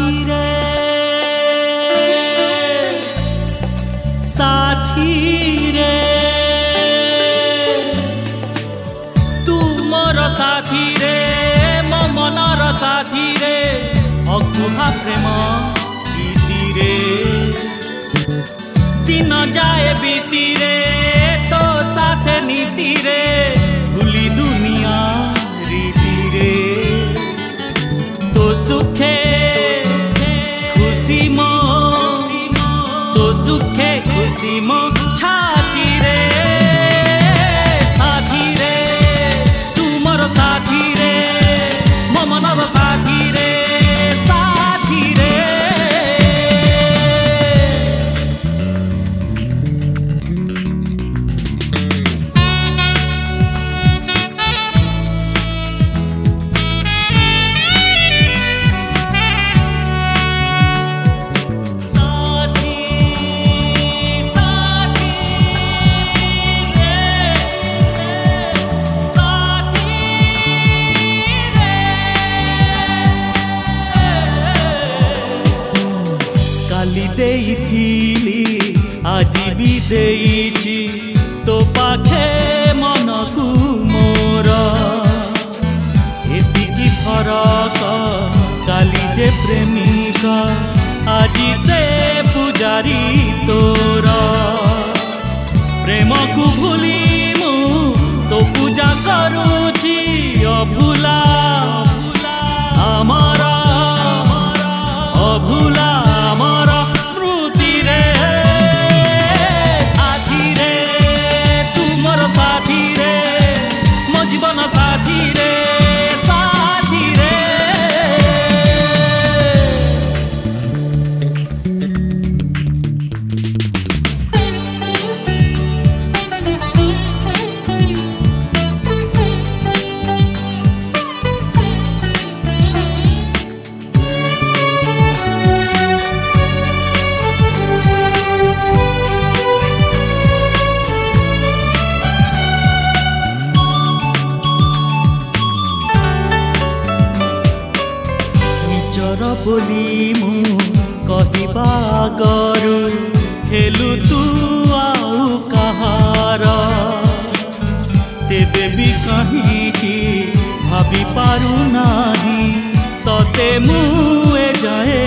साथी रे तू मोर साथी रे मो मनर साथी रे अकुहा प्रेम प्रीति रे दिन जाए बीती रे तो साथे नीति रे भूली दुनिया रीति रे तो सुखे खुशी मो तो सुखे खुशी मो छाती रे साथी रे तू मोर साथी रे मो मनर साथी रे साथी रे आज भी देइछि तो पाखे मन को मोर एतिकी फरक काली जे प्रेमिका आज से पुजारी तोर प्रेम को भूली मु तो पूजा करूछि अभुला अमर अभुला अमर स्मृति रे साथी रे मो जीवन साथी रे साथी रे बोली मु कहिबा गरु हेलु तू आउ कहार तेबे भी कहीं की भाभी पारू नाही तते मु ए जाए